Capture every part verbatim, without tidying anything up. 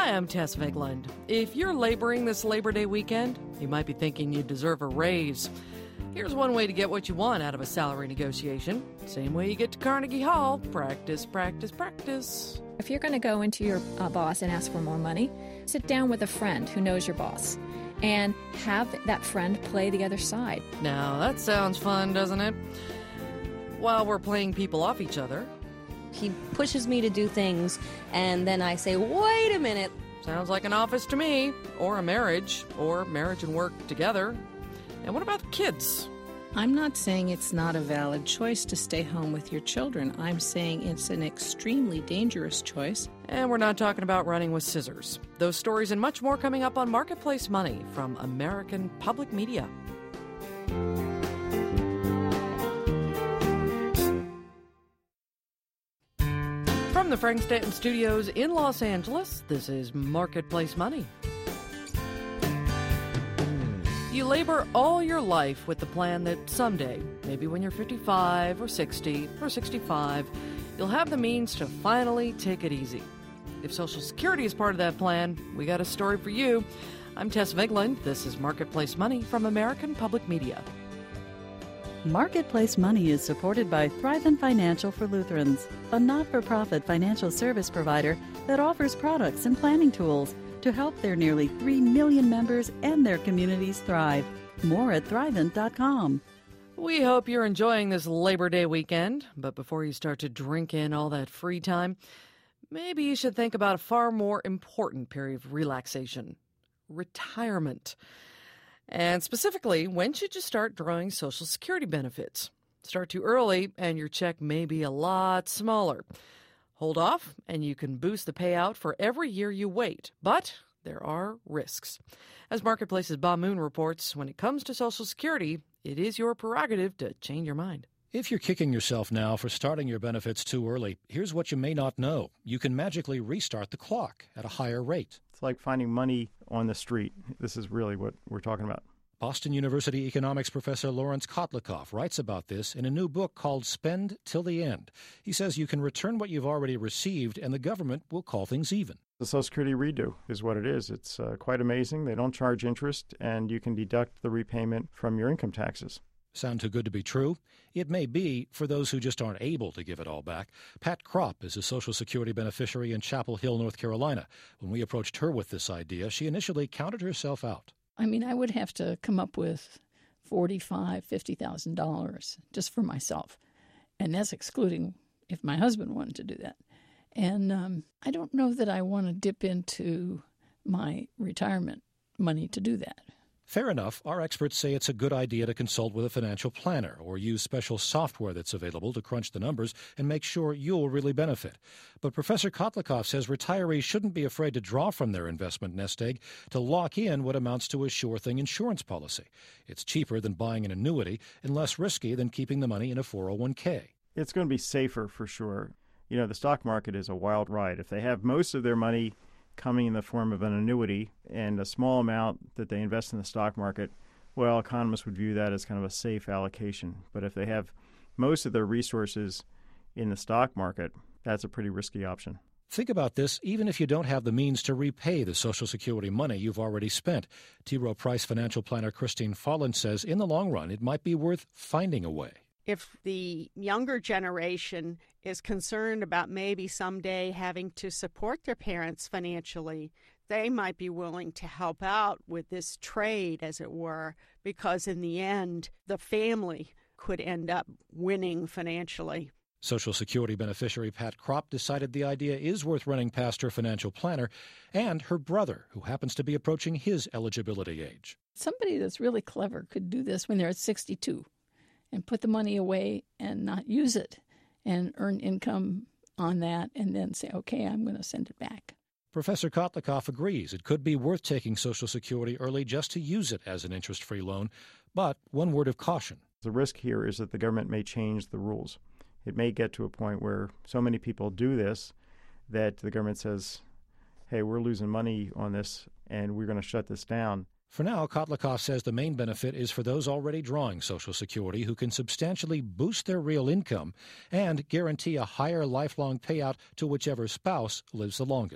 Hi, I'm Tess Vigland. If you're laboring this Labor Day weekend, you might be thinking you deserve a raise. Here's one way to get what you want out of a salary negotiation. Same way you get to Carnegie Hall. Practice, practice, practice. If you're going to go into your uh, boss and ask for more money, sit down with a friend who knows your boss and have that friend play the other side. Now, that sounds fun, doesn't it? While we're playing people off each other. He pushes me to do things, and then I say, wait a minute. Sounds like an office to me, or a marriage, or marriage and work together. And what about kids? I'm not saying it's not a valid choice to stay home with your children. I'm saying it's an extremely dangerous choice. And we're not talking about running with scissors. Those stories and much more coming up on Marketplace Money from American Public Media. From the Frank Stanton Studios in Los Angeles, this is Marketplace Money. You labor all your life with the plan that someday, maybe when you're fifty-five or sixty or sixty-five, you'll have the means to finally take it easy. If Social Security is part of that plan, we got a story for you. I'm Tess Vigland. This is Marketplace Money from American Public Media. Marketplace Money is supported by Thrivent Financial for Lutherans, a not-for-profit financial service provider that offers products and planning tools to help their nearly three million members and their communities thrive. More at thrivent dot com. We hope you're enjoying this Labor Day weekend, but before you start to drink in all that free time, maybe you should think about a far more important period of relaxation: retirement. And specifically, when should you start drawing Social Security benefits? Start too early, and your check may be a lot smaller. Hold off, and you can boost the payout for every year you wait. But there are risks. As Marketplace's Bob Moon reports, when it comes to Social Security, it is your prerogative to change your mind. If you're kicking yourself now for starting your benefits too early, here's what you may not know. You can magically restart the clock at a higher rate. It's like finding money on the street. This is really what we're talking about. Boston University economics professor Lawrence Kotlikoff writes about this in a new book called Spend Till the End. He says you can return what you've already received and the government will call things even. The Social Security redo is what it is. It's uh, quite amazing. They don't charge interest, and you can deduct the repayment from your income taxes. Sound too good to be true? It may be for those who just aren't able to give it all back. Pat Kropp is a Social Security beneficiary in Chapel Hill, North Carolina. When we approached her with this idea, she initially counted herself out. I mean, I would have to come up with forty-five thousand dollars, fifty thousand dollars just for myself. And that's excluding if my husband wanted to do that. And um, I don't know that I want to dip into my retirement money to do that. Fair enough. Our experts say it's a good idea to consult with a financial planner or use special software that's available to crunch the numbers and make sure you'll really benefit. But Professor Kotlikoff says retirees shouldn't be afraid to draw from their investment nest egg to lock in what amounts to a sure thing insurance policy. It's cheaper than buying an annuity and less risky than keeping the money in a four oh one k. It's going to be safer for sure. You know, the stock market is a wild ride. If they have most of their money coming in the form of an annuity and a small amount that they invest in the stock market, well, economists would view that as kind of a safe allocation. But if they have most of their resources in the stock market, that's a pretty risky option. Think about this even if you don't have the means to repay the Social Security money you've already spent. T. Rowe Price financial planner Christine Folland says in the long run it might be worth finding a way. If the younger generation is concerned about maybe someday having to support their parents financially, they might be willing to help out with this trade, as it were, because in the end, the family could end up winning financially. Social Security beneficiary Pat Kropp decided the idea is worth running past her financial planner and her brother, who happens to be approaching his eligibility age. Somebody that's really clever could do this when they're at sixty-two. And put the money away and not use it and earn income on that and then say, okay, I'm going to send it back. Professor Kotlikoff agrees it could be worth taking Social Security early just to use it as an interest-free loan. But one word of caution. The risk here is that the government may change the rules. It may get to a point where so many people do this that the government says, hey, we're losing money on this and we're going to shut this down. For now, Kotlikoff says the main benefit is for those already drawing Social Security who can substantially boost their real income and guarantee a higher lifelong payout to whichever spouse lives the longest.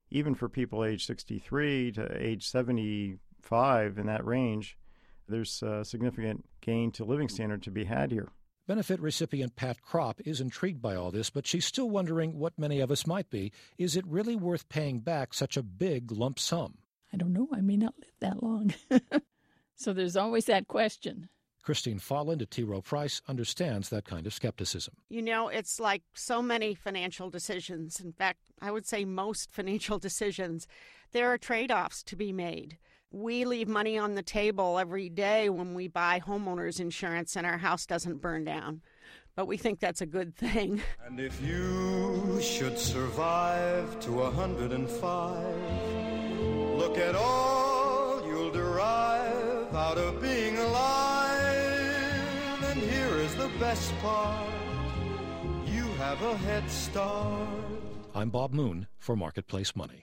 even for people age sixty-three to age seventy-five, in that range, there's a significant gain to living standard to be had here. Benefit recipient Pat Kropp is intrigued by all this, but she's still wondering what many of us might be. Is it really worth paying back such a big lump sum? I don't know. I may not live that long. So there's always that question. Christine Folland at T. Rowe Price understands that kind of skepticism. You know, it's like so many financial decisions. In fact, I would say most financial decisions, there are trade-offs to be made. We leave money on the table every day when we buy homeowners insurance and our house doesn't burn down. But we think that's a good thing. And if you should survive to a hundred and five, look at all you'll derive out of being alive. And here is the best part, you have a head start. I'm Bob Moon for Marketplace Money.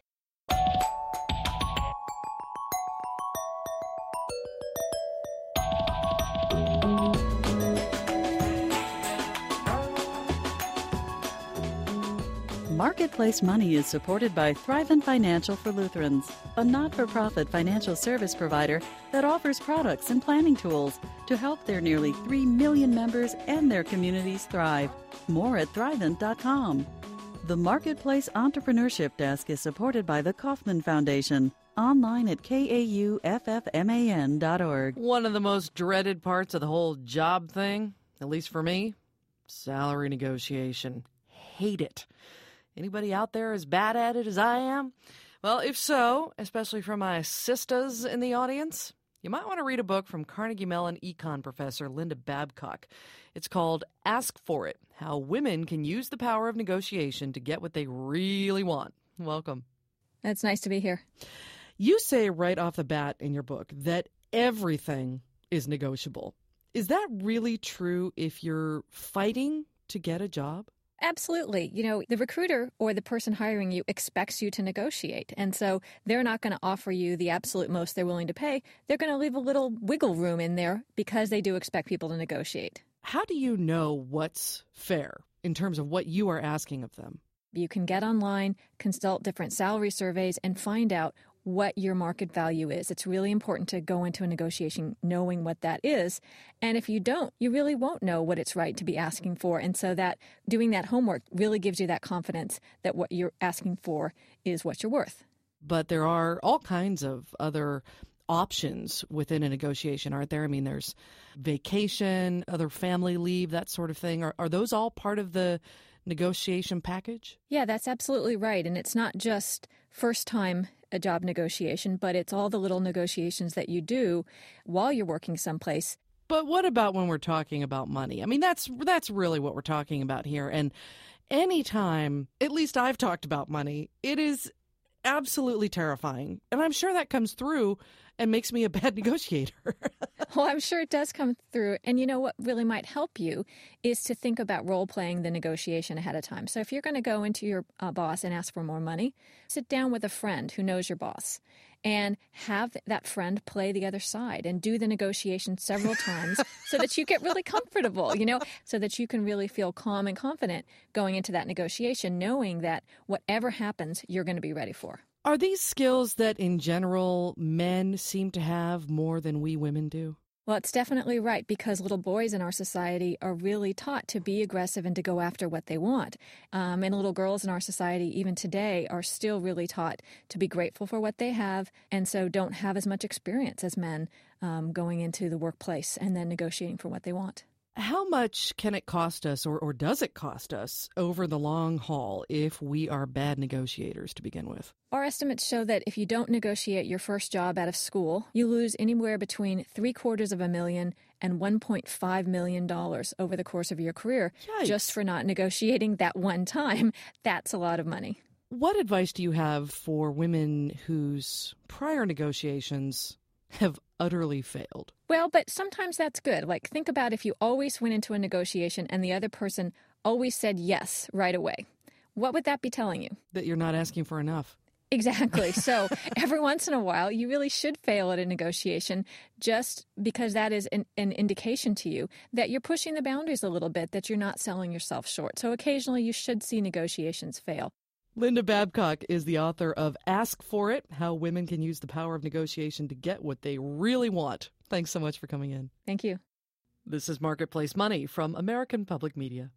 Marketplace Money is supported by Thrivent Financial for Lutherans, a not-for-profit financial service provider that offers products and planning tools to help their nearly three million members and their communities thrive. More at thrivent dot com. The Marketplace Entrepreneurship Desk is supported by the Kaufman Foundation, online at K A U F F M A N dot org. One of the most dreaded parts of the whole job thing, at least for me, salary negotiation. Hate it. Anybody out there as bad at it as I am? Well, if so, especially for my sisters in the audience, you might want to read a book from Carnegie Mellon econ professor Linda Babcock. It's called Ask For It, How Women Can Use the Power of Negotiation to Get What They Really Want. Welcome. It's nice to be here. You say right off the bat in your book that everything is negotiable. Is that really true if you're fighting to get a job? Absolutely. You know, the recruiter or the person hiring you expects you to negotiate. And so they're not going to offer you the absolute most they're willing to pay. They're going to leave a little wiggle room in there because they do expect people to negotiate. How do you know what's fair in terms of what you are asking of them? You can get online, consult different salary surveys, and find out what your market value is. It's really important to go into a negotiation knowing what that is. And if you don't, you really won't know what it's right to be asking for. And so that doing that homework really gives you that confidence that what you're asking for is what you're worth. But there are all kinds of other options within a negotiation, aren't there? I mean, there's vacation, other family leave, that sort of thing. Are, are those all part of the negotiation package? Yeah, that's absolutely right. And it's not just first time a job negotiation, but it's all the little negotiations that you do while you're working someplace. But what about when we're talking about money? I mean, that's that's really what we're talking about here. And anytime, at least I've talked about money, it is absolutely terrifying. And I'm sure that comes through and makes me a bad negotiator. Well, I'm sure it does come through. And you know what really might help you is to think about role-playing the negotiation ahead of time. So if you're going to go into your uh, boss and ask for more money, sit down with a friend who knows your boss and have that friend play the other side and do the negotiation several times so that you get really comfortable, you know, so that you can really feel calm and confident going into that negotiation, knowing that whatever happens, you're going to be ready for. Are these skills that, in general, men seem to have more than we women do? Well, it's definitely right, because little boys in our society are really taught to be aggressive and to go after what they want. Um, and little girls in our society, even today, are still really taught to be grateful for what they have, and so don't have as much experience as men um, going into the workplace and then negotiating for what they want. How much can it cost us, or, or does it cost us, over the long haul if we are bad negotiators to begin with? Our estimates show that if you don't negotiate your first job out of school, you lose anywhere between three quarters of a million and one point five million dollars over the course of your career. Yikes. Just for not negotiating that one time. That's a lot of money. What advice do you have for women whose prior negotiations have utterly failed? Well, but sometimes that's good. Like, think about if you always went into a negotiation and the other person always said yes right away. What would that be telling you? That you're not asking for enough. Exactly. So every once in a while, you really should fail at a negotiation, just because that is an, an indication to you that you're pushing the boundaries a little bit, that you're not selling yourself short. So occasionally you should see negotiations fail. Linda Babcock is the author of Ask for It, How Women Can Use the Power of Negotiation to Get What They Really Want. Thanks so much for coming in. Thank you. This is Marketplace Money from American Public Media.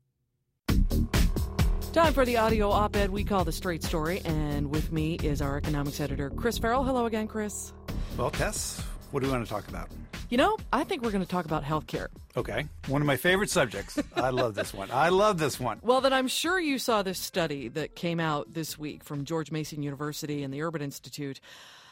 Time for the audio op-ed we call The Straight Story, and with me is our economics editor, Chris Farrell. Hello again, Chris. Well, Tess, what do we want to talk about? You know, I think we're going to talk about healthcare. Okay. One of my favorite subjects. I love this one. I love this one. Well, then I'm sure you saw this study that came out this week from George Mason University and the Urban Institute.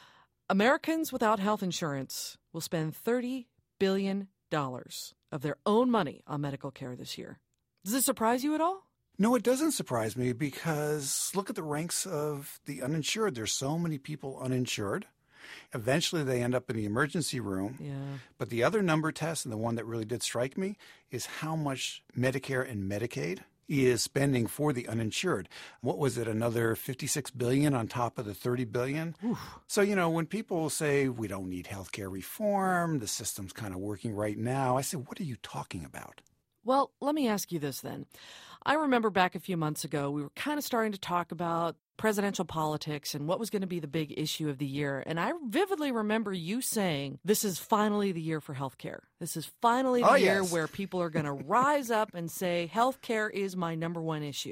Americans without health insurance will spend thirty billion dollars of their own money on medical care this year. Does this surprise you at all? No, it doesn't surprise me because look at the ranks of the uninsured. There's so many people uninsured. Eventually, they end up in the emergency room. Yeah. But the other number test, and the one that really did strike me, is how much Medicare and Medicaid is spending for the uninsured. What was it, another fifty-six billion dollars on top of the thirty billion dollars? Oof. So, you know, when people say we don't need health care reform, the system's kind of working right now, I say, what are you talking about? Well, let me ask you this then. I remember back a few months ago, we were kind of starting to talk about presidential politics and what was going to be the big issue of the year. And I vividly remember you saying, this is finally the year for healthcare. This is finally the oh, year yes. where people are going to rise up and say, healthcare is my number one issue.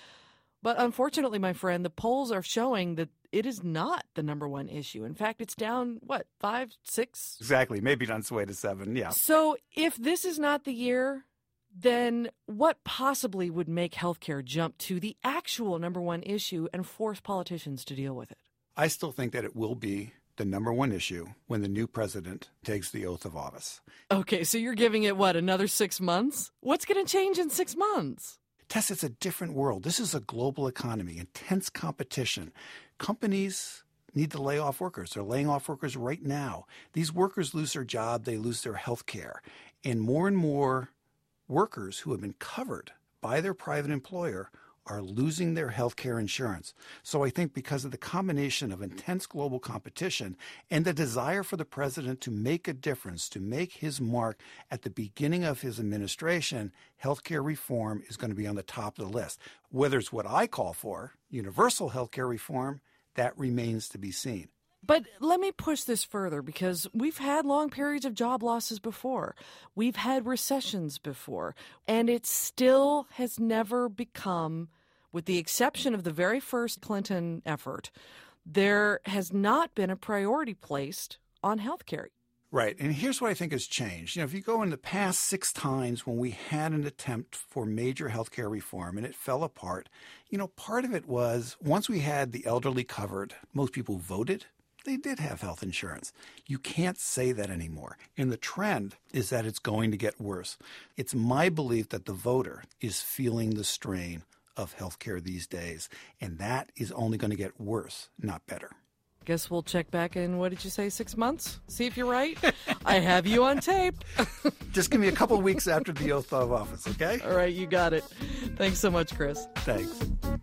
But unfortunately, my friend, the polls are showing that it is not the number one issue. In fact, it's down, what, five, six? Exactly. Maybe on its way to seven, yeah. So if this is not the year, then what possibly would make healthcare jump to the actual number one issue and force politicians to deal with it? I still think that it will be the number one issue when the new president takes the oath of office. Okay, so you're giving it, what, another six months? What's going to change in six months? Tess, it's a different world. This is a global economy, intense competition. Companies need to lay off workers. They're laying off workers right now. These workers lose their job. They lose their health care. And more and more workers who have been covered by their private employer are losing their health care insurance. So I think because of the combination of intense global competition and the desire for the president to make a difference, to make his mark at the beginning of his administration, health care reform is going to be on the top of the list. Whether it's what I call for, universal health care reform, that remains to be seen. But let me push this further because we've had long periods of job losses before. We've had recessions before. And it still has never become, with the exception of the very first Clinton effort, there has not been a priority placed on health care. Right. And here's what I think has changed. You know, if you go in the past six times when we had an attempt for major health care reform and it fell apart, you know, part of it was once we had the elderly covered, most people voted. They did have health insurance. You can't say that anymore. And the trend is that it's going to get worse. It's my belief that the voter is feeling the strain of health care these days, and that is only going to get worse, not better. Guess we'll check back in, what did you say, six months? See if you're right? I have you on tape. Just give me a couple of weeks after the oath of office, okay? All right, you got it. Thanks so much, Chris. Thanks.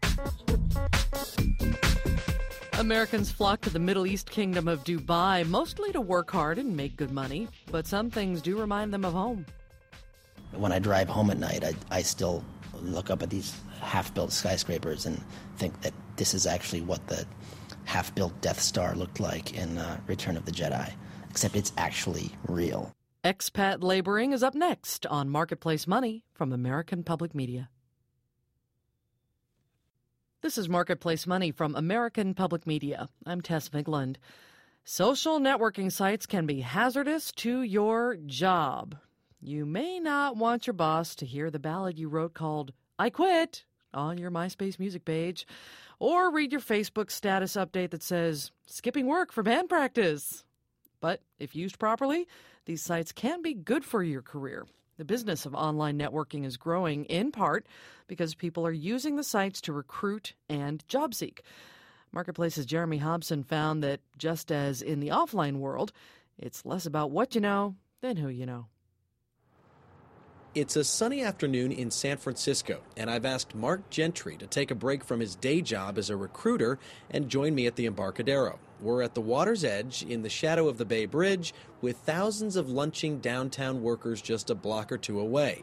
Americans flock to the Middle East kingdom of Dubai, mostly to work hard and make good money. But some things do remind them of home. When I drive home at night, I, I still look up at these half-built skyscrapers and think that this is actually what the half-built Death Star looked like in uh, Return of the Jedi, except it's actually real. Expat laboring is up next on Marketplace Money from American Public Media. This is Marketplace Money from American Public Media. I'm Tess Vigland. Social networking sites can be hazardous to your job. You may not want your boss to hear the ballad you wrote called I Quit on your MySpace music page, or read your Facebook status update that says skipping work for band practice. But if used properly, these sites can be good for your career. The business of online networking is growing in part because people are using the sites to recruit and job seek. Marketplace's Jeremy Hobson found that just as in the offline world, it's less about what you know than who you know. It's a sunny afternoon in San Francisco, and I've asked Mark Gentry to take a break from his day job as a recruiter and join me at the Embarcadero. We're at the water's edge in the shadow of the Bay Bridge with thousands of lunching downtown workers just a block or two away.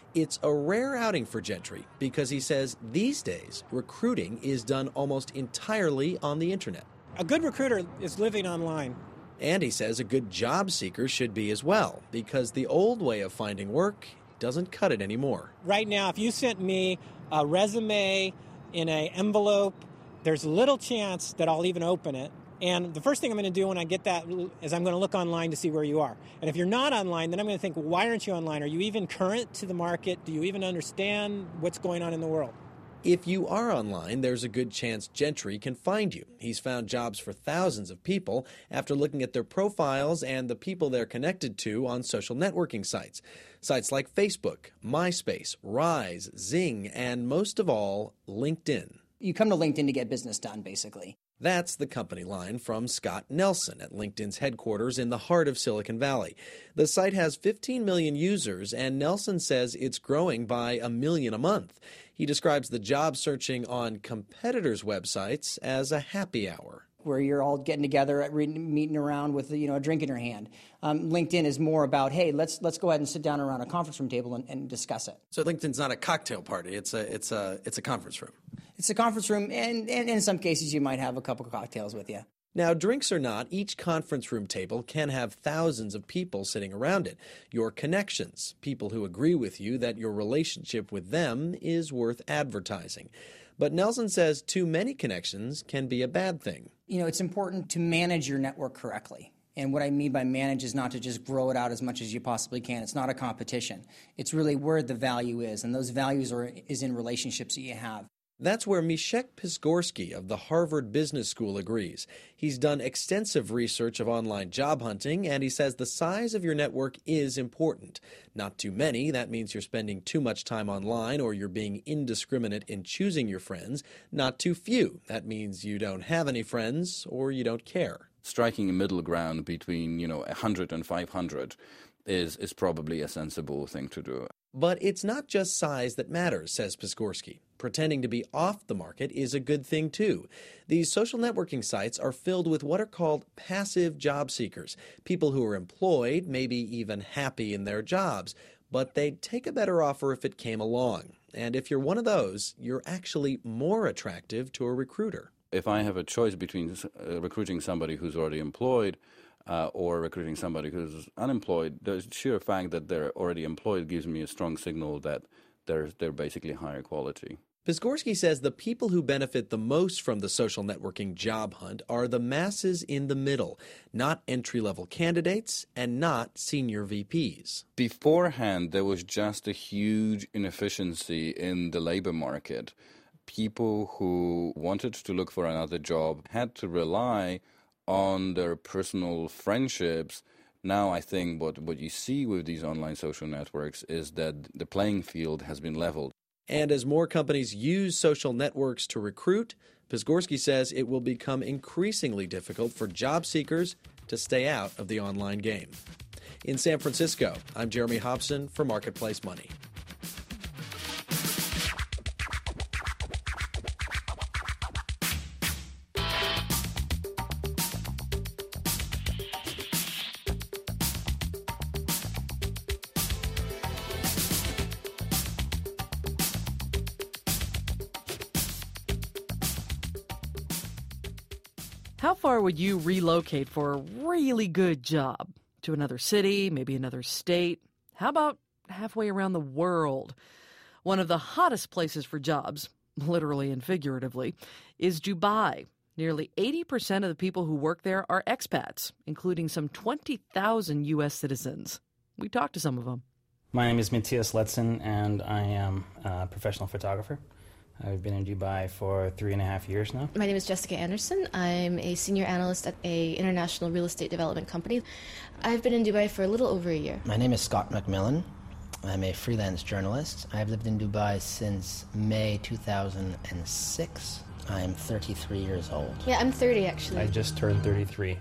It's a rare outing for Gentry because he says these days recruiting is done almost entirely on the internet. A good recruiter is living online. And he says a good job seeker should be as well, because the old way of finding work doesn't cut it anymore. Right now, if you sent me a resume in an envelope, there's little chance that I'll even open it. And the first thing I'm going to do when I get that is I'm going to look online to see where you are. And if you're not online, then I'm going to think, well, why aren't you online? Are you even current to the market? Do you even understand what's going on in the world? If you are online, there's a good chance Gentry can find you. He's found jobs for thousands of people after looking at their profiles and the people they're connected to on social networking sites. Sites like Facebook, MySpace, Rise, Zing, and most of all, LinkedIn. You come to LinkedIn to get business done, basically. That's the company line from Scott Nelson at LinkedIn's headquarters in the heart of Silicon Valley. The site has fifteen million users, and Nelson says it's growing by a million a month. He describes the job searching on competitors' websites as a happy hour, where you're all getting together, meeting around with, you know, a drink in your hand. Um, LinkedIn is more about, hey, let's let's go ahead and sit down around a conference room table and, and discuss it. So LinkedIn's not a cocktail party; it's a it's a it's a conference room. It's a conference room, and, and in some cases you might have a couple of cocktails with you. Now, drinks or not, each conference room table can have thousands of people sitting around it. Your connections, people who agree with you that your relationship with them is worth advertising. But Nelson says too many connections can be a bad thing. You know, it's important to manage your network correctly. And what I mean by manage is not to just grow it out as much as you possibly can. It's not a competition. It's really where the value is, and those values are is in relationships that you have. That's where Mieszek Pisgorski of the Harvard Business School agrees. He's done extensive research of online job hunting, and he says the size of your network is important. Not too many, that means you're spending too much time online or you're being indiscriminate in choosing your friends. Not too few, that means you don't have any friends or you don't care. Striking a middle ground between, you know, one hundred and five hundred is, is probably a sensible thing to do. But it's not just size that matters, says Pisgorski. Pretending to be off the market is a good thing, too. These social networking sites are filled with what are called passive job seekers, people who are employed, maybe even happy in their jobs, but they'd take a better offer if it came along. And if you're one of those, you're actually more attractive to a recruiter. If I have a choice between uh, recruiting somebody who's already employed Uh, or recruiting somebody who's unemployed, the sheer fact that they're already employed gives me a strong signal that they're they're basically higher quality. Pisgorski says the people who benefit the most from the social networking job hunt are the masses in the middle, not entry-level candidates and not senior V Ps. Beforehand, there was just a huge inefficiency in the labor market. People who wanted to look for another job had to rely on their personal friendships. Now I think what, what you see with these online social networks is that the playing field has been leveled. And as more companies use social networks to recruit, Pisgorski says it will become increasingly difficult for job seekers to stay out of the online game. In San Francisco, I'm Jeremy Hobson for Marketplace Money. How far would you relocate for a really good job? To another city, maybe another state? How about halfway around the world? One of the hottest places for jobs, literally and figuratively, is Dubai. Nearly eighty percent of the people who work there are expats, including some twenty thousand U S citizens. We talked to some of them. My name is Matthias Letzen, and I am a professional photographer. I've been in Dubai for three and a half years now. My name is Jessica Anderson. I'm a senior analyst at a international real estate development company. I've been in Dubai for a little over a year. My name is Scott McMillan. I'm a freelance journalist. I've lived in Dubai since May two thousand six. I am thirty-three years old. Yeah, I'm thirty actually. I just turned thirty-three.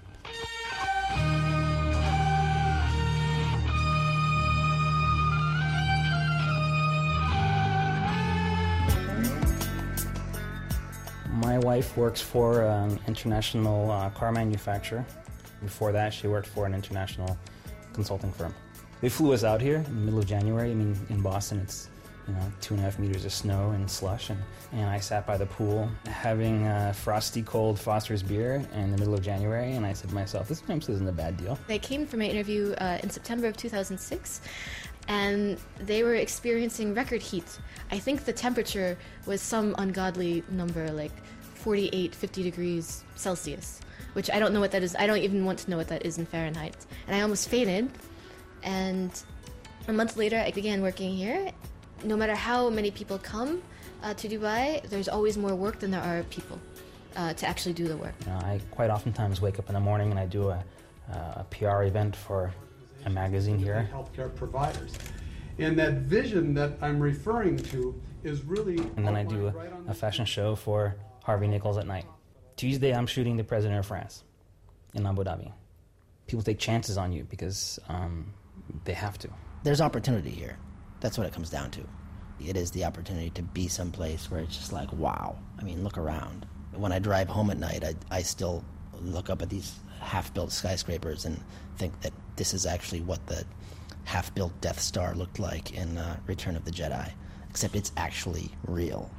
My wife works for an international uh, car manufacturer. Before that, she worked for an international consulting firm. They flew us out here in the middle of January. I mean, in Boston, it's, you know, two and a half meters of snow and slush, and, and I sat by the pool having uh, frosty cold Foster's beer in the middle of January, and I said to myself, this perhaps isn't a bad deal. They came for my interview uh, in September of two thousand six, and they were experiencing record heat. I think the temperature was some ungodly number, like forty-eight, fifty degrees Celsius, which I don't know what that is. I don't even want to know what that is in Fahrenheit. And I almost fainted, and a month later I began working here. No matter how many people come uh, to Dubai, there's always more work than there are people uh, to actually do the work. You know, I quite oftentimes wake up in the morning and I do a, a P R event for a magazine here. Healthcare providers. And that vision that I'm referring to is really... And then I do a, a fashion show for Harvey Nichols at night. Tuesday, I'm shooting the president of France in Abu Dhabi. People take chances on you because um, they have to. There's opportunity here. That's what it comes down to. It is the opportunity to be someplace where it's just like, wow. I mean, look around. When I drive home at night, I, I still look up at these half-built skyscrapers and think that this is actually what the half-built Death Star looked like in uh, Return of the Jedi, except it's actually real.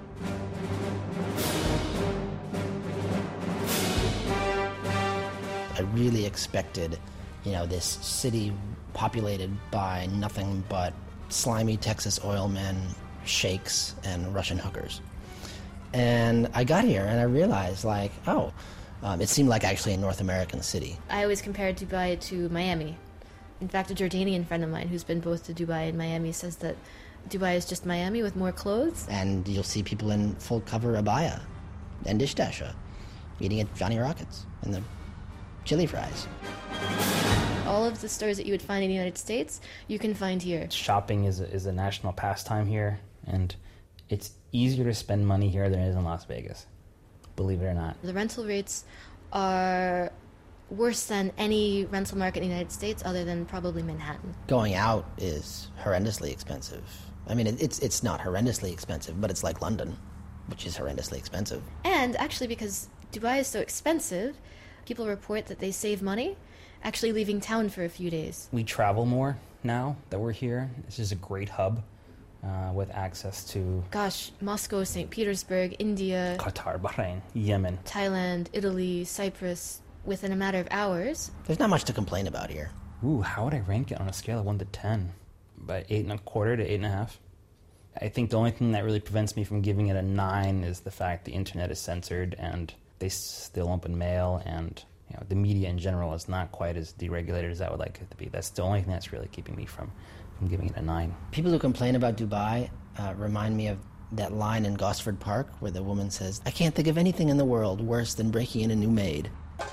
I really expected, you know, this city populated by nothing but slimy Texas oil men, sheikhs, and Russian hookers. And I got here and I realized, like, oh, um, it seemed like actually a North American city. I always compared Dubai to Miami. In fact, a Jordanian friend of mine who's been both to Dubai and Miami says that Dubai is just Miami with more clothes. And you'll see people in full cover abaya and dish dasha eating at Johnny Rockets and the chili fries. All of the stores that you would find in the United States, you can find here. Shopping is a, is a national pastime here, and it's easier to spend money here than it is in Las Vegas, believe it or not. The rental rates are worse than any rental market in the United States other than probably Manhattan. Going out is horrendously expensive. I mean, it, it's it's not horrendously expensive, but it's like London, which is horrendously expensive. And actually, because Dubai is so expensive, people report that they save money actually leaving town for a few days. We travel more now that we're here. This is a great hub uh, with access to... Gosh, Moscow, Saint Petersburg, India... Qatar, Bahrain, Yemen. Thailand, Italy, Cyprus, within a matter of hours. There's not much to complain about here. Ooh, how would I rank it on a scale of one to ten? By eight and a quarter to eight and a half. I think the only thing that really prevents me from giving it a nine is the fact the internet is censored and they still open mail, and you know, the media in general is not quite as deregulated as I would like it to be. That's the only thing that's really keeping me from, from giving it a nine. People who complain about Dubai uh, remind me of that line in Gosford Park where the woman says, I can't think of anything in the world worse than breaking in a new maid.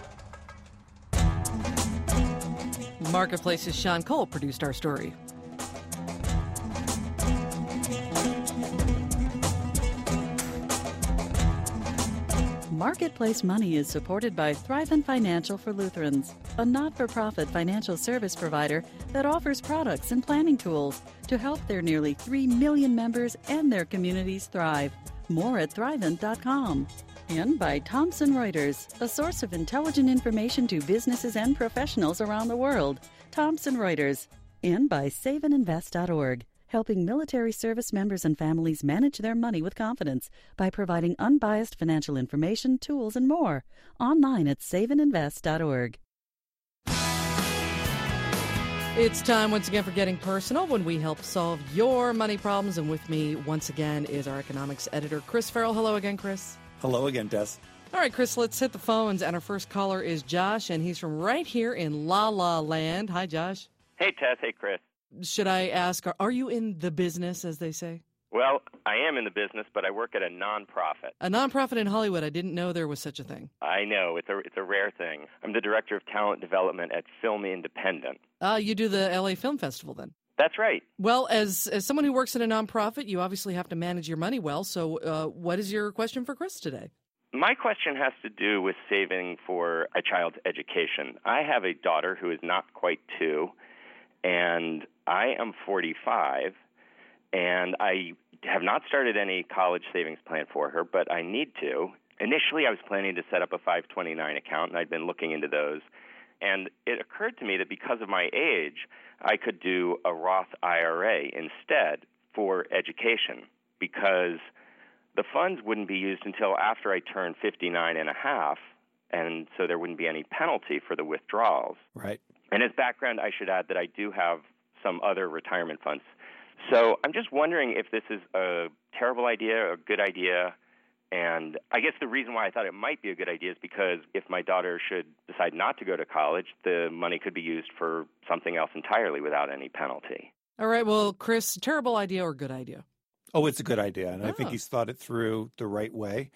Marketplace's Sean Cole produced our story. Marketplace Money is supported by Thrivent Financial for Lutherans, a not-for-profit financial service provider that offers products and planning tools to help their nearly three million members and their communities thrive. More at thrivent dot com. And by Thomson Reuters, a source of intelligent information to businesses and professionals around the world. Thomson Reuters. And by save and invest dot org, helping military service members and families manage their money with confidence by providing unbiased financial information, tools, and more. Online at save and invest dot org. It's time once again for Getting Personal, when we help solve your money problems. And with me once again is our economics editor, Chris Farrell. Hello again, Chris. Hello again, Tess. All right, Chris, let's hit the phones. And our first caller is Josh, and he's from right here in La La Land. Hi, Josh. Hey, Tess. Hey, Chris. Should I ask, are, are you in the business, as they say? Well, I am in the business, but I work at a nonprofit. A nonprofit in Hollywood. I didn't know there was such a thing. I know. It's a it's a rare thing. I'm the director of talent development at Film Independent. Ah, uh, you do the L A Film Festival, then? That's right. Well, as as someone who works at a nonprofit, you obviously have to manage your money well. So uh, what is your question for Chris today? My question has to do with saving for a child's education. I have a daughter who is not quite two, and I am forty-five, and I have not started any college savings plan for her, but I need to. Initially, I was planning to set up a five twenty-nine account, and I'd been looking into those. And it occurred to me that because of my age, I could do a Roth I R A instead for education, because the funds wouldn't be used until after I turned fifty-nine and a half, and so there wouldn't be any penalty for the withdrawals. Right. And as background, I should add that I do have some other retirement funds. So I'm just wondering if this is a terrible idea or a good idea. And I guess the reason why I thought it might be a good idea is because if my daughter should decide not to go to college, the money could be used for something else entirely without any penalty. All right. Well, Chris, terrible idea or good idea? Oh, it's a good idea. And Oh. I think he's thought it through the right way.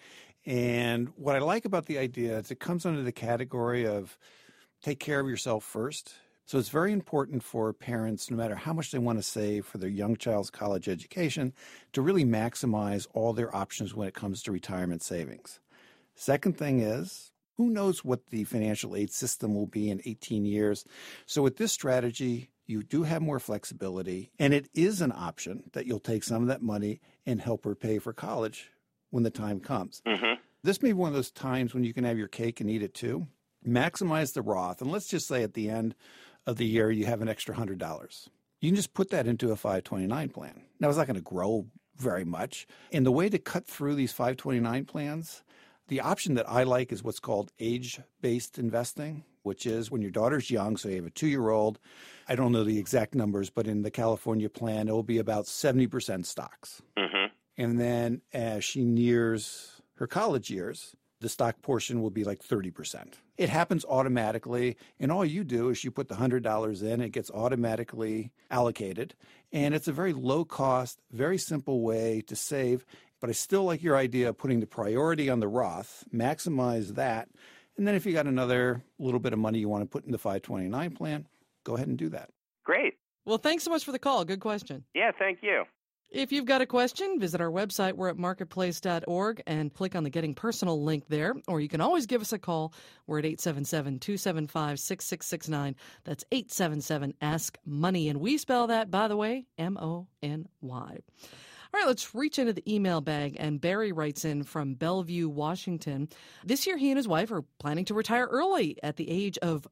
And what I like about the idea is it comes under the category of take care of yourself first. So it's very important for parents, no matter how much they want to save for their young child's college education, to really maximize all their options when it comes to retirement savings. Second thing is, who knows what the financial aid system will be in eighteen years. So with this strategy, you do have more flexibility, and it is an option that you'll take some of that money and help her pay for college when the time comes. Mm-hmm. This may be one of those times when you can have your cake and eat it too. Maximize the Roth, and let's just say at the end of the year you have an extra one hundred dollars. You can just put that into a five twenty-nine plan. Now, it's not going to grow very much. And the way to cut through these five twenty-nine plans, the option that I like is what's called age-based investing, which is when your daughter's young, so you have a two-year-old. I don't know the exact numbers, but in the California plan, it will be about seventy percent stocks. Mm-hmm. And then as she nears her college years, the stock portion will be like thirty percent. It happens automatically, and all you do is you put the one hundred dollars in, it gets automatically allocated, and it's a very low-cost, very simple way to save. But I still like your idea of putting the priority on the Roth, maximize that, and then if you got another little bit of money you want to put in the five twenty-nine plan, go ahead and do that. Great. Well, thanks so much for the call. Good question. Yeah, thank you. If you've got a question, visit our website. We're at marketplace dot org and click on the Getting Personal link there. Or you can always give us a call. We're at eight seven seven, two seven five, six six six nine. That's eight seven seven, ask money. And we spell that, by the way, M O N Y. All right, let's reach into the email bag. And Barry writes in from Bellevue, Washington. This year, he and his wife are planning to retire early at the age of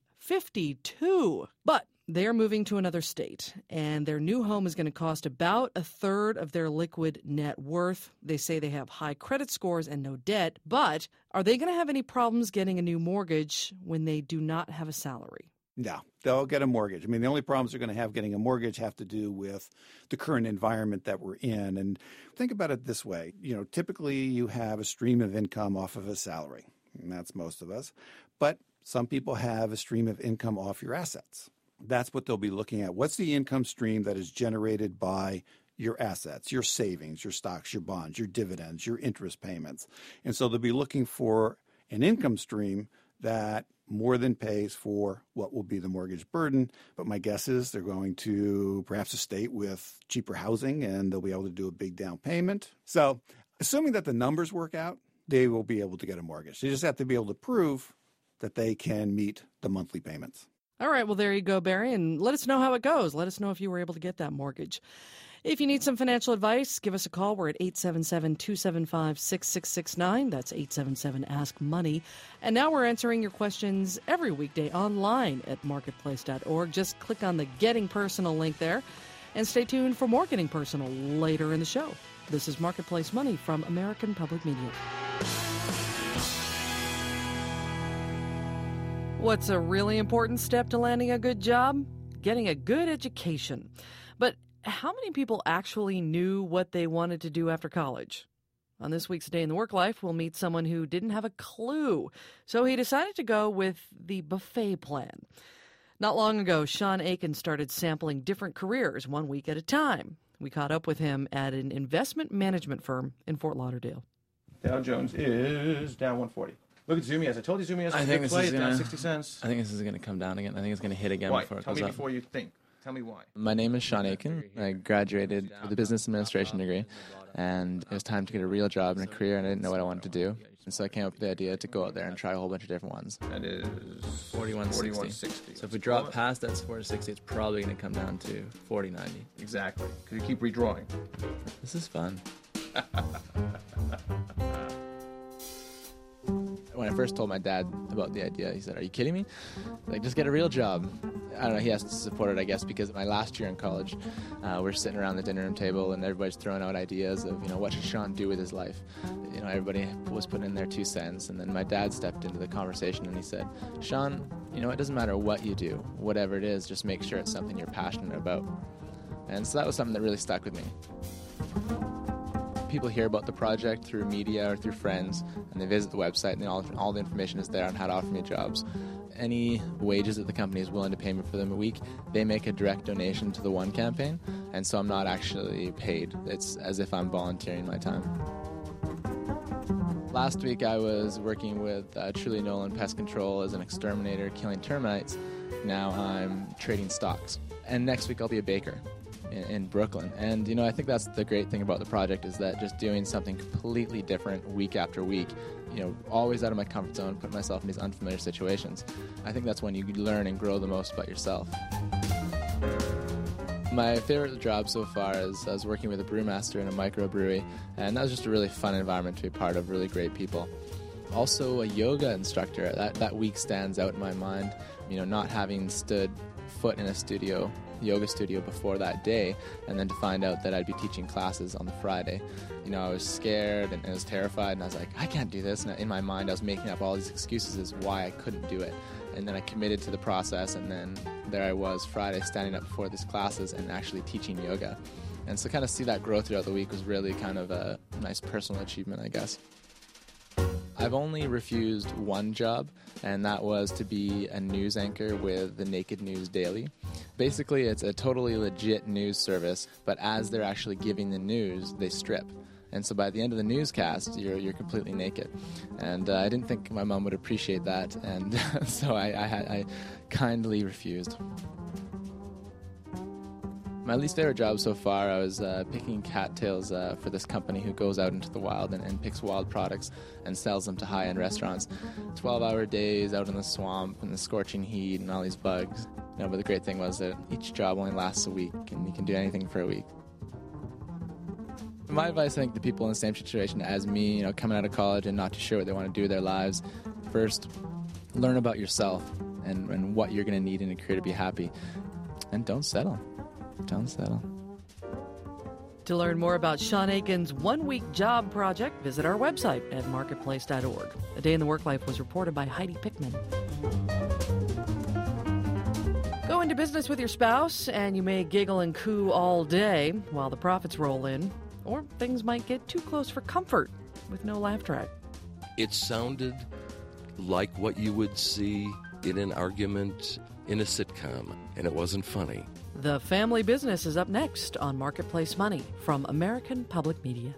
fifty-two. But they're moving to another state, and their new home is going to cost about a third of their liquid net worth. They say they have high credit scores and no debt, but are they going to have any problems getting a new mortgage when they do not have a salary? No, they'll get a mortgage. I mean, the only problems they're going to have getting a mortgage have to do with the current environment that we're in. And think about it this way. You know, typically you have a stream of income off of a salary, and that's most of us. But some people have a stream of income off your assets. That's what they'll be looking at. What's the income stream that is generated by your assets, your savings, your stocks, your bonds, your dividends, your interest payments? And so they'll be looking for an income stream that more than pays for what will be the mortgage burden. But my guess is they're going to perhaps a state with cheaper housing, and they'll be able to do a big down payment. So assuming that the numbers work out, they will be able to get a mortgage. They just have to be able to prove that they can meet the monthly payments. All right, well, there you go, Barry, and let us know how it goes. Let us know if you were able to get that mortgage. If you need some financial advice, give us a call. We're at eight seven seven, two seven five, six six six nine. That's eight seven seven, ask money. And now we're answering your questions every weekday online at marketplace dot org. Just click on the Getting Personal link there, and stay tuned for more Getting Personal later in the show. This is Marketplace Money from American Public Media. What's a really important step to landing a good job? Getting a good education. But how many people actually knew what they wanted to do after college? On this week's Day in the Work Life, we'll meet someone who didn't have a clue, so he decided to go with the buffet plan. Not long ago, Sean Aiken started sampling different careers one week at a time. We caught up with him at an investment management firm in Fort Lauderdale. Dow Jones is down one forty. Look at Zumiez. I told you Zumiez was I a think good this play. is It's gonna, down sixty cents. I think this is going to come down again. I think it's going to hit again Why? before it Tell goes me up. before you think. Tell me why. My name is Sean Aiken. I graduated with a business administration degree, and it was time to get a real job and a career, and I didn't know what I wanted to do. And so I came up with the idea to go out there and try a whole bunch of different ones. That is forty-one sixty. So if we drop past that forty sixty, it's probably going to come down to forty ninety. Exactly, because you keep redrawing. This is fun. When I first told my dad about the idea, he said, "Are you kidding me? Like, just get a real job." I don't know, he has to support it, I guess, because my last year in college, uh, we're sitting around the dinner room table and everybody's throwing out ideas of, you know, what should Sean do with his life? You know, everybody was putting in their two cents, and then my dad stepped into the conversation and he said, "Sean, you know, it doesn't matter what you do, whatever it is, just make sure it's something you're passionate about." And so that was something that really stuck with me. People hear about the project through media or through friends, and they visit the website, and all, all the information is there on how to offer me jobs. Any wages that the company is willing to pay me for them a week, they make a direct donation to the One campaign, and so I'm not actually paid. It's as if I'm volunteering my time. Last week I was working with uh, Truly Nolan Pest Control as an exterminator killing termites. Now I'm trading stocks. And next week I'll be a baker in, in Brooklyn. And, you know, I think that's the great thing about the project, is that just doing something completely different week after week, you know, always out of my comfort zone, putting myself in these unfamiliar situations. I think that's when you learn and grow the most about yourself. My favorite job so far is I was working with a brewmaster in a microbrewery, and that was just a really fun environment to be part of, really great people. Also a yoga instructor, that, that week stands out in my mind, you know, not having stood foot in a studio, yoga studio before that day, and then to find out that I'd be teaching classes on the Friday. You know, I was scared and I was terrified, and I was like, I can't do this. And in my mind, I was making up all these excuses as why I couldn't do it. And then I committed to the process, and then there I was Friday standing up before these classes and actually teaching yoga. And so kind of see that growth throughout the week was really kind of a nice personal achievement, I guess. I've only refused one job, and that was to be a news anchor with the Naked News Daily. Basically, it's a totally legit news service, but as they're actually giving the news, they strip. And so by the end of the newscast, you're you're completely naked. And uh, I didn't think my mom would appreciate that, and so I, I, I kindly refused. My least favorite job so far, I was uh, picking cattails uh, for this company who goes out into the wild and, and picks wild products and sells them to high-end restaurants. twelve-hour days out in the swamp and the scorching heat and all these bugs. You know, but the great thing was that each job only lasts a week, and you can do anything for a week. My advice, I think, to people in the same situation as me, you know, coming out of college and not too sure what they want to do with their lives, first, learn about yourself and, and what you're going to need in a career to be happy, and don't settle. Don't settle. To learn more about Sean Aiken's one-week job project, visit our website at marketplace dot org. A Day in the Work Life was reported by Heidi Pickman. Go into business with your spouse, and you may giggle and coo all day while the profits roll in, or things might get too close for comfort with no laugh track. It sounded like what you would see in an argument in a sitcom, and it wasn't funny. The Family Business is up next on Marketplace Money from American Public Media.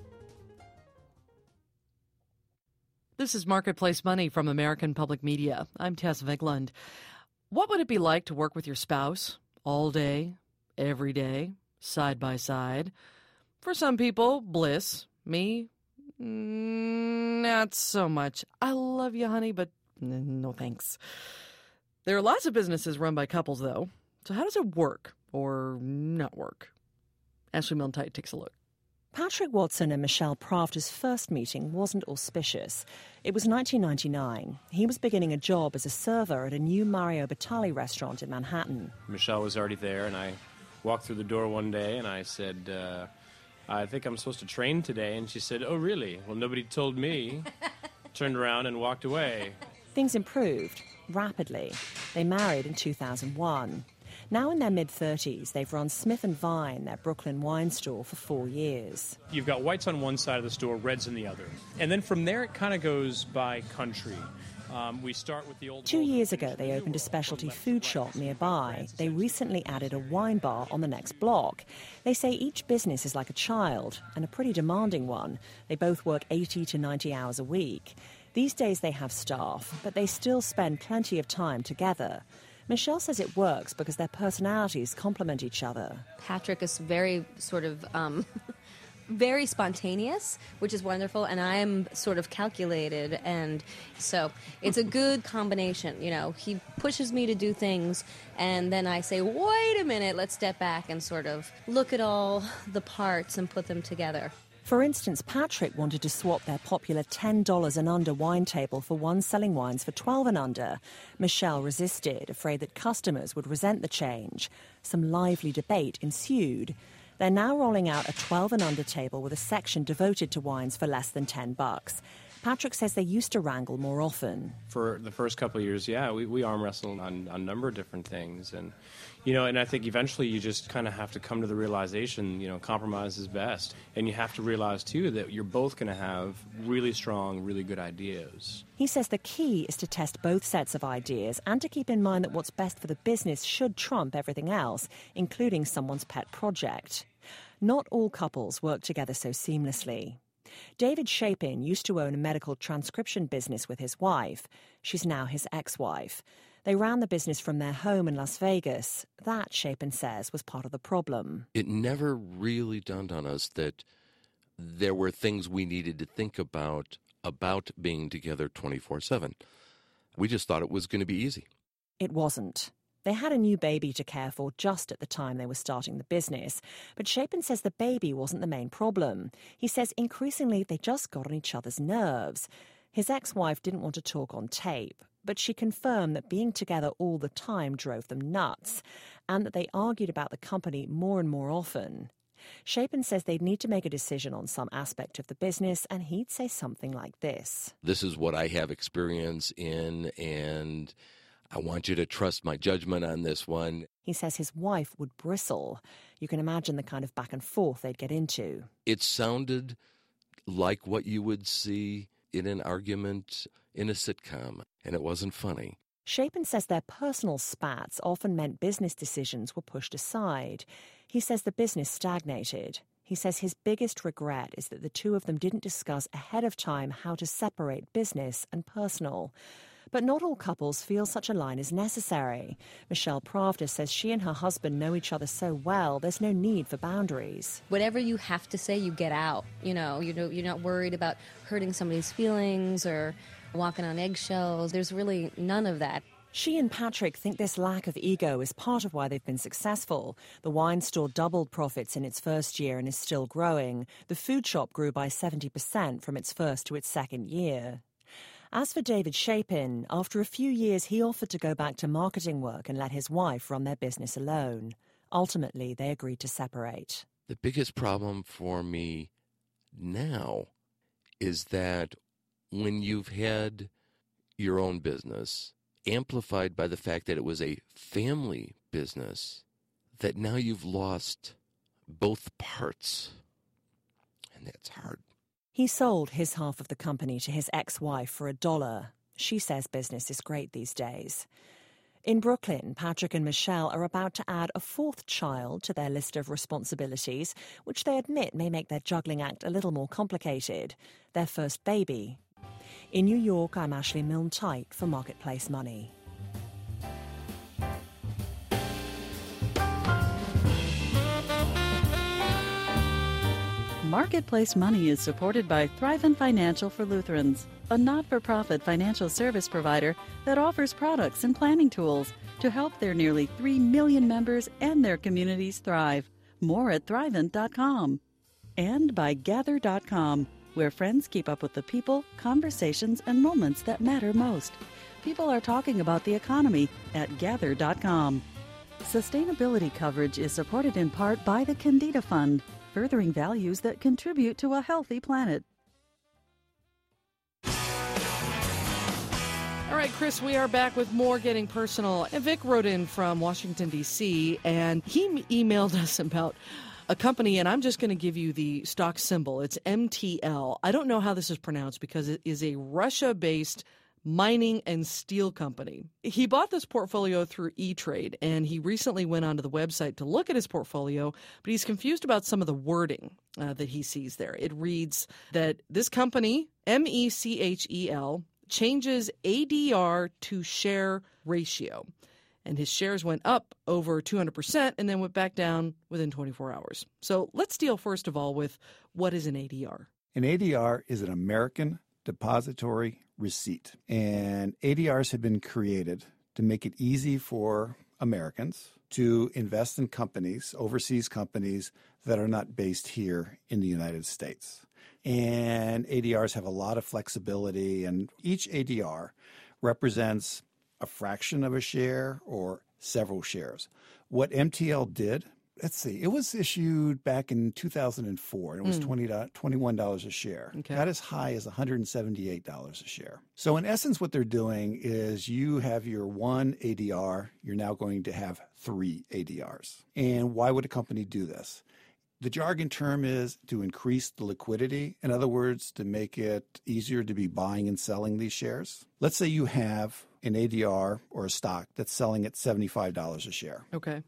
This is Marketplace Money from American Public Media. I'm Tess Vigeland. What would it be like to work with your spouse all day, every day, side by side? For some people, bliss. Me, not so much. I love you, honey, but no thanks. There are lots of businesses run by couples, though. So how does it work or not work? Ashley Milne-Tyte takes a look. Patrick Watson and Michelle Pravda's first meeting wasn't auspicious. It was nineteen ninety-nine. He was beginning a job as a server at a new Mario Batali restaurant in Manhattan. Michelle was already there, and I walked through the door one day, and I said, uh, I think I'm supposed to train today. And she said, oh, really? Well, nobody told me. Turned around and walked away. Things improved rapidly. They married in two thousand one. Now in their mid-thirties, they've run Smith and Vine, their Brooklyn wine store, for four years. You've got whites on one side of the store, reds on the other. And then from there, it kind of goes by country. Um, we start with the old... Two years ago, they opened a specialty food shop nearby. They recently added a wine bar on the next block. They say each business is like a child, and a pretty demanding one. They both work eighty to ninety hours a week. These days they have staff, but they still spend plenty of time together. Michelle says it works because their personalities complement each other. Patrick is very sort of um, very spontaneous, which is wonderful, and I am sort of calculated, and so it's a good combination. You know, he pushes me to do things, and then I say, wait a minute, let's step back and sort of look at all the parts and put them together. For instance, Patrick wanted to swap their popular ten dollars and under wine table for one selling wines for twelve dollars and under. Michelle resisted, afraid that customers would resent the change. Some lively debate ensued. They're now rolling out a twelve and under table with a section devoted to wines for less than ten bucks. Patrick says they used to wrangle more often. For the first couple of years, yeah, we, we arm wrestled on, on a number of different things. And, you know, and I think eventually you just kind of have to come to the realization, you know, compromise is best. And you have to realize, too, that you're both going to have really strong, really good ideas. He says the key is to test both sets of ideas and to keep in mind that what's best for the business should trump everything else, including someone's pet project. Not all couples work together so seamlessly. David Chapin used to own a medical transcription business with his wife. She's now his ex-wife. They ran the business from their home in Las Vegas. That, Chapin says, was part of the problem. It never really dawned on us that there were things we needed to think about about being together twenty-four seven. We just thought it was going to be easy. It wasn't. They had a new baby to care for just at the time they were starting the business. But Chapin says the baby wasn't the main problem. He says increasingly they just got on each other's nerves. His ex-wife didn't want to talk on tape, but she confirmed that being together all the time drove them nuts, and that they argued about the company more and more often. Chapin says they'd need to make a decision on some aspect of the business, and he'd say something like this. This is what I have experience in, and I want you to trust my judgment on this one. He says his wife would bristle. You can imagine the kind of back and forth they'd get into. It sounded like what you would see in an argument in a sitcom, and it wasn't funny. Chapin says their personal spats often meant business decisions were pushed aside. He says the business stagnated. He says his biggest regret is that the two of them didn't discuss ahead of time how to separate business and personal. But not all couples feel such a line is necessary. Michelle Pravda says she and her husband know each other so well, there's no need for boundaries. Whatever you have to say, you get out. You know, you know, you're not worried about hurting somebody's feelings or walking on eggshells. There's really none of that. She and Patrick think this lack of ego is part of why they've been successful. The wine store doubled profits in its first year and is still growing. The food shop grew by seventy percent from its first to its second year. As for David Chapin, after a few years he offered to go back to marketing work and let his wife run their business alone. Ultimately, they agreed to separate. The biggest problem for me now is that when you've had your own business, amplified by the fact that it was a family business, that now you've lost both parts. And that's hard. He sold his half of the company to his ex-wife for a dollar. She says business is great these days. In Brooklyn, Patrick and Michelle are about to add a fourth child to their list of responsibilities, which they admit may make their juggling act a little more complicated. Their first baby. In New York, I'm Ashley Milne-Tite for Marketplace Money. Marketplace Money is supported by Thrivent Financial for Lutherans, a not-for-profit financial service provider that offers products and planning tools to help their nearly three million members and their communities thrive. More at thrivent dot com. And by gather dot com, where friends keep up with the people, conversations, and moments that matter most. People are talking about the economy at gather dot com. Sustainability coverage is supported in part by the Candida Fund, furthering values that contribute to a healthy planet. All right, Chris, we are back with more Getting Personal. Vic wrote in from Washington, D C, and he emailed us about a company, and I'm just going to give you the stock symbol. It's M T L. I don't know how this is pronounced because it is a Russia-based mining and steel company. He bought this portfolio through E-Trade, and he recently went onto the website to look at his portfolio, but he's confused about some of the wording uh, that he sees there. It reads that this company, M E C H E L, changes A D R to share ratio. And his shares went up over two hundred percent and then went back down within twenty-four hours. So let's deal first of all with what is an A D R. An A D R is an American Depository Receipt. And A D Rs have been created to make it easy for Americans to invest in companies, overseas companies that are not based here in the United States. And A D Rs have a lot of flexibility, and each A D R represents a fraction of a share or several shares. What M T L did, let's see, it was issued back in two thousand four, and it was mm. twenty-one dollars a share. Okay. Got as high as one hundred seventy-eight dollars a share. So in essence, what they're doing is you have your one A D R, you're now going to have three A D Rs. And why would a company do this? The jargon term is to increase the liquidity. In other words, to make it easier to be buying and selling these shares. Let's say you have an A D R or a stock that's selling at seventy-five dollars a share. Okay.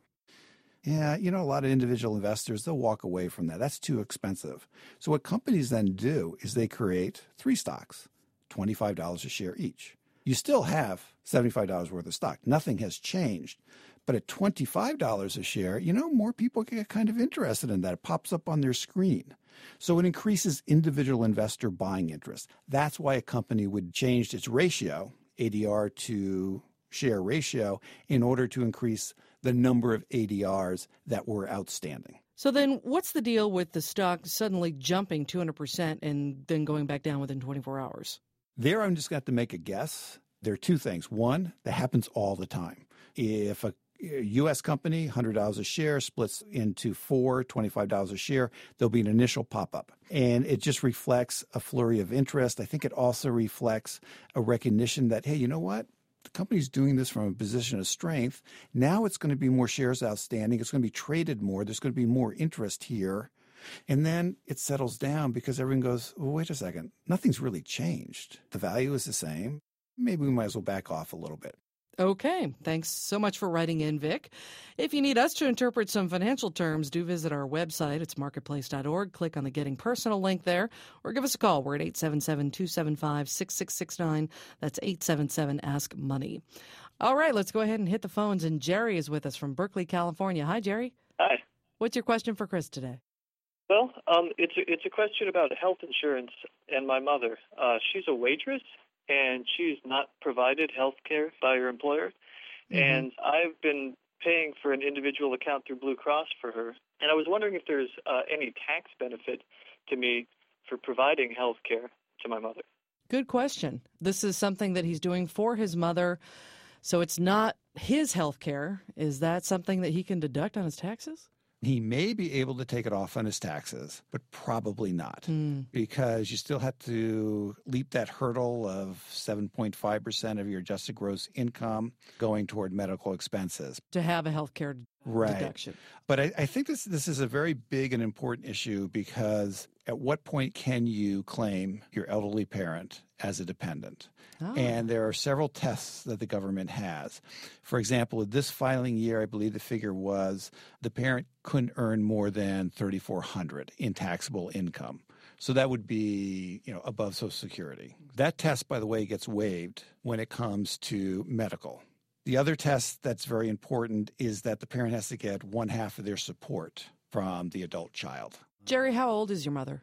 Yeah, you know, a lot of individual investors, they'll walk away from that. That's too expensive. So what companies then do is they create three stocks, twenty-five dollars a share each. You still have seventy-five dollars worth of stock. Nothing has changed. But at twenty-five dollars a share, you know, more people get kind of interested in that. It pops up on their screen. So it increases individual investor buying interest. That's why a company would change its ratio, A D R to share ratio, in order to increase the number of A D Rs that were outstanding. So then what's the deal with the stock suddenly jumping two hundred percent and then going back down within twenty-four hours? There, I'm just going to have to make a guess. There are two things. One, that happens all the time. If a U S company, one hundred dollars a share, splits into four, twenty-five dollars a share, there'll be an initial pop-up. And it just reflects a flurry of interest. I think it also reflects a recognition that, hey, you know what? The company's doing this from a position of strength. Now it's going to be more shares outstanding. It's going to be traded more. There's going to be more interest here. And then it settles down because everyone goes, well, wait a second. Nothing's really changed. The value is the same. Maybe we might as well back off a little bit. Okay. Thanks so much for writing in, Vic. If you need us to interpret some financial terms, do visit our website. It's marketplace dot org. Click on the Getting Personal link there, or give us a call. We're at eight seven seven, two seven five, six six six nine. That's eight seven seven, ask money. All right, let's go ahead and hit the phones. And Jerry is with us from Berkeley, California. Hi, Jerry. Hi. What's your question for Chris today? Well, um, it's a, it's a question about health insurance and my mother. Uh, she's a waitress, and she's not provided health care by her employer. Mm-hmm. And I've been paying for an individual account through Blue Cross for her. And I was wondering if there's uh, any tax benefit to me for providing health care to my mother. Good question. This is something that he's doing for his mother, so it's not his health care. Is that something that he can deduct on his taxes? He may be able to take it off on his taxes, but probably not, mm. because you still have to leap that hurdle of seven point five percent of your adjusted gross income going toward medical expenses. To have a health care right. deduction. But I, I think this, this is a very big and important issue, because at what point can you claim your elderly parent as a dependent? Oh. And there are several tests that the government has. For example, this filing year, I believe the figure was the parent couldn't earn more than three thousand four hundred dollars in taxable income. So that would be, you know, above Social Security. That test, by the way, gets waived when it comes to medical. The other test that's very important is that the parent has to get one half of their support from the adult child. Jerry, how old is your mother?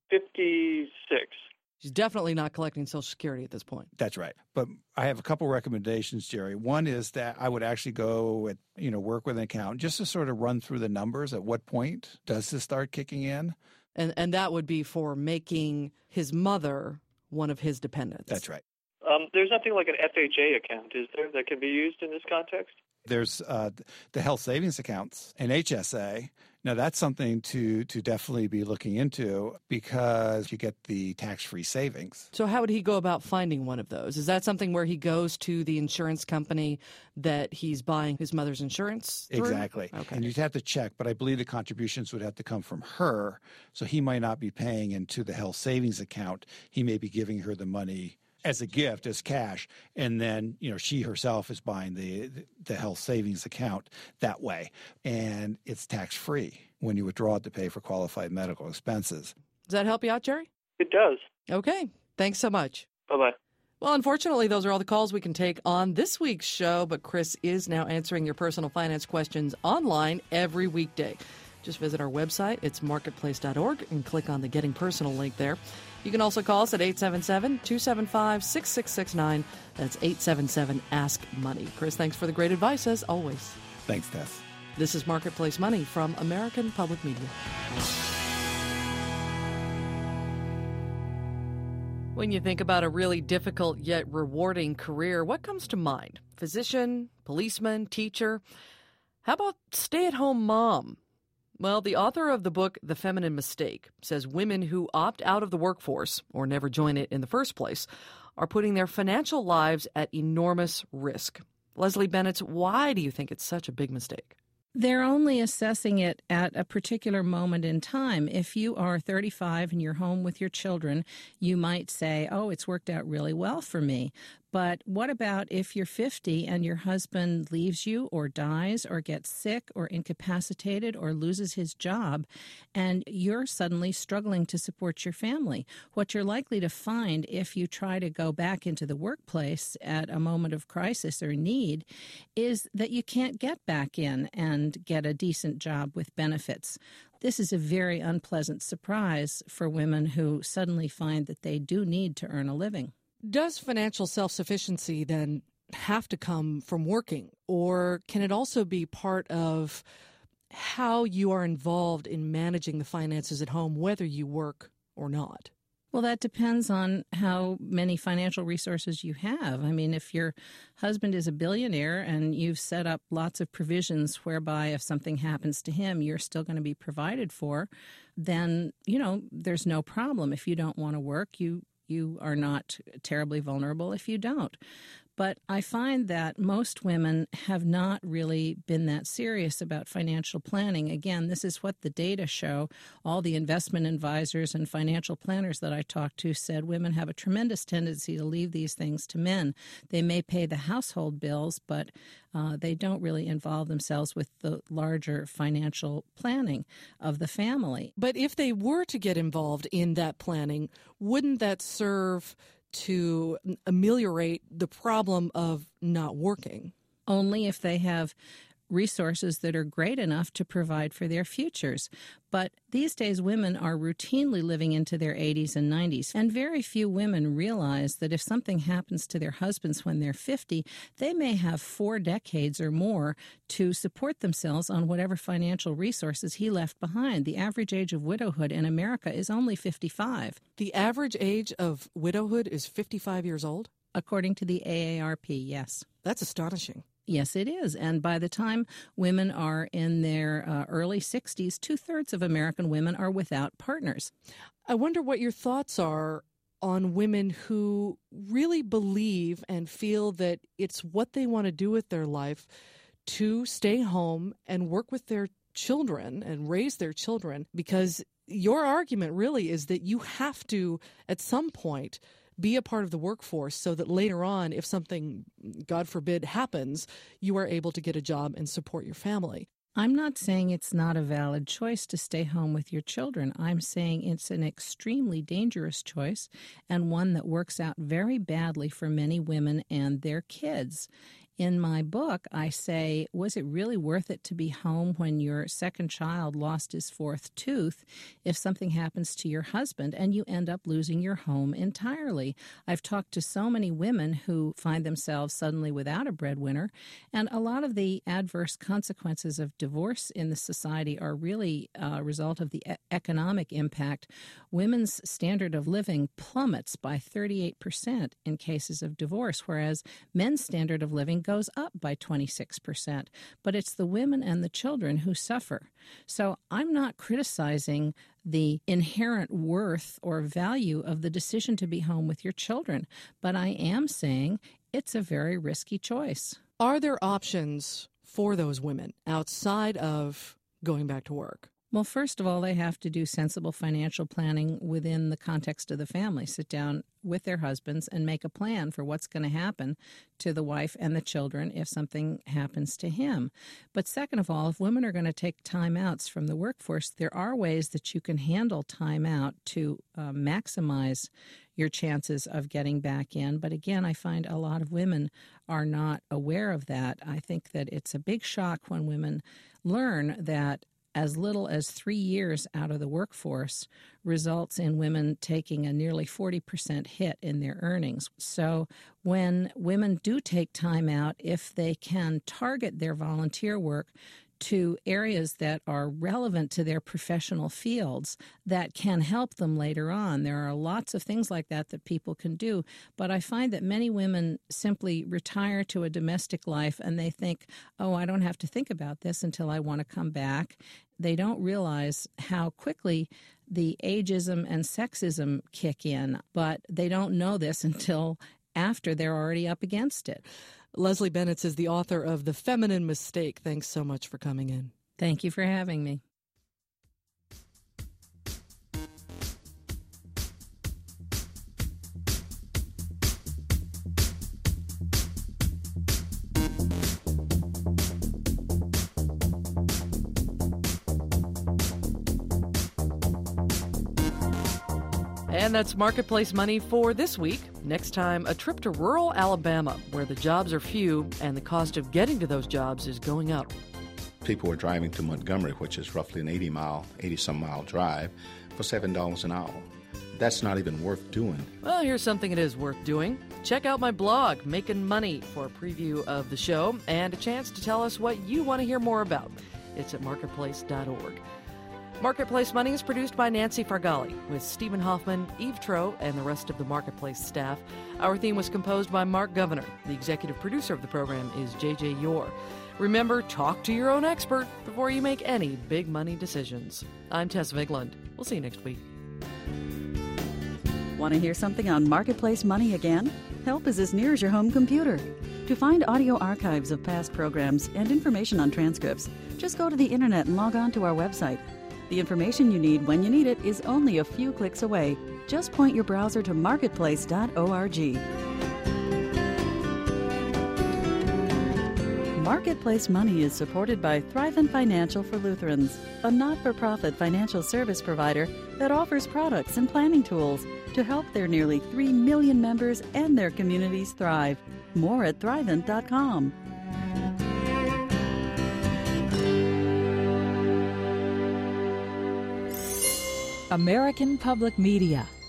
fifty-six. She's definitely not collecting Social Security at this point. That's right. But I have a couple recommendations, Jerry. One is that I would actually go at, you know, work with an accountant just to sort of run through the numbers. At what point does this start kicking in? And and that would be for making his mother one of his dependents. That's right. Um, there's nothing like an F H A account, is there, that can be used in this context? There's uh, the health savings accounts and H S A. Now, that's something to, to definitely be looking into, because you get the tax-free savings. So how would he go about finding one of those? Is that something where he goes to the insurance company that he's buying his mother's insurance through? Exactly. Okay. And you'd have to check, but I believe the contributions would have to come from her. So he might not be paying into the health savings account. He may be giving her the money as a gift, as cash, and then, you know, she herself is buying the the health savings account that way. And it's tax-free when you withdraw it to pay for qualified medical expenses. Does that help you out, Jerry? It does. Okay. Thanks so much. Bye-bye. Well, unfortunately, those are all the calls we can take on this week's show, but Chris is now answering your personal finance questions online every weekday. Just visit our website. It's marketplace dot org and click on the Getting Personal link there. You can also call us at eight seven seven, two seven five, six six six nine. That's eight seven seven, ask money. Chris, thanks for the great advice, as always. Thanks, Tess. This is Marketplace Money from American Public Media. When you think about a really difficult yet rewarding career, what comes to mind? Physician, policeman, teacher? How about stay-at-home mom? Well, the author of the book The Feminine Mistake says women who opt out of the workforce, or never join it in the first place, are putting their financial lives at enormous risk. Leslie Bennett, why do you think it's such a big mistake? They're only assessing it at a particular moment in time. If you are thirty-five and you're home with your children, you might say, oh, it's worked out really well for me. But what about if you're fifty and your husband leaves you or dies or gets sick or incapacitated or loses his job and you're suddenly struggling to support your family? What you're likely to find if you try to go back into the workplace at a moment of crisis or need is that you can't get back in and get a decent job with benefits. This is a very unpleasant surprise for women who suddenly find that they do need to earn a living. Does financial self-sufficiency then have to come from working, or can it also be part of how you are involved in managing the finances at home, whether you work or not? Well, that depends on how many financial resources you have. I mean, if your husband is a billionaire and you've set up lots of provisions whereby if something happens to him, you're still going to be provided for, then, you know, there's no problem. If you don't want to work, you You are not terribly vulnerable if you don't. But I find that most women have not really been that serious about financial planning. Again, this is what the data show. All the investment advisors and financial planners that I talked to said women have a tremendous tendency to leave these things to men. They may pay the household bills, but uh, they don't really involve themselves with the larger financial planning of the family. But if they were to get involved in that planning, wouldn't that serve to ameliorate the problem of not working? Only if they have resources that are great enough to provide for their futures. But these days, women are routinely living into their eighties and nineties, and very few women realize that if something happens to their husbands when they're fifty, they may have four decades or more to support themselves on whatever financial resources he left behind. The average age of widowhood in America is only fifty-five. The average age of widowhood is fifty-five years old? According to the A A R P, yes. That's astonishing. Yes, it is. And by the time women are in their uh, early sixties, two-thirds of American women are without partners. I wonder what your thoughts are on women who really believe and feel that it's what they want to do with their life to stay home and work with their children and raise their children, because your argument really is that you have to, at some point, be a part of the workforce so that later on, if something, God forbid, happens, you are able to get a job and support your family. I'm not saying it's not a valid choice to stay home with your children. I'm saying it's an extremely dangerous choice and one that works out very badly for many women and their kids. In my book, I say, was it really worth it to be home when your second child lost his fourth tooth if something happens to your husband and you end up losing your home entirely? I've talked to so many women who find themselves suddenly without a breadwinner, and a lot of the adverse consequences of divorce in the society are really a result of the e- economic impact. Women's standard of living plummets by thirty-eight percent in cases of divorce, whereas men's standard of living goes up by twenty-six percent. But it's the women and the children who suffer. So I'm not criticizing the inherent worth or value of the decision to be home with your children, but I am saying it's a very risky choice. Are there options for those women outside of going back to work? Well, first of all, they have to do sensible financial planning within the context of the family. Sit down with their husbands and make a plan for what's going to happen to the wife and the children if something happens to him. But second of all, if women are going to take timeouts from the workforce, there are ways that you can handle timeout to uh, maximize your chances of getting back in. But again, I find a lot of women are not aware of that. I think that it's a big shock when women learn that as little as three years out of the workforce results in women taking a nearly forty percent hit in their earnings. So when women do take time out, if they can target their volunteer work to areas that are relevant to their professional fields that can help them later on. There are lots of things like that that people can do, but I find that many women simply retire to a domestic life and they think, oh, I don't have to think about this until I want to come back. They don't realize how quickly the ageism and sexism kick in, but they don't know this until after they're already up against it. Leslie Bennett is the author of The Feminine Mistake. Thanks so much for coming in. Thank you for having me. And that's Marketplace Money for this week. Next time, a trip to rural Alabama, where the jobs are few and the cost of getting to those jobs is going up. People were driving to Montgomery, which is roughly an eighty mile, eighty some mile drive, for seven dollars an hour. That's not even worth doing. Well, here's something it is worth doing. Check out my blog, Making Money, for a preview of the show and a chance to tell us what you want to hear more about. It's at marketplace dot org. Marketplace Money is produced by Nancy Fargali with Stephen Hoffman, Eve Troe, and the rest of the Marketplace staff. Our theme was composed by Mark Governor. The executive producer of the program is J J Yore. Remember, talk to your own expert before you make any big money decisions. I'm Tess Vigland. We'll see you next week. Want to hear something on Marketplace Money again? Help is as near as your home computer. To find audio archives of past programs and information on transcripts, just go to the internet and log on to our website. The information you need when you need it is only a few clicks away. Just point your browser to marketplace dot org. Marketplace Money is supported by Thrivent Financial for Lutherans, a not-for-profit financial service provider that offers products and planning tools to help their nearly three million members and their communities thrive. More at thrivent dot com. American Public Media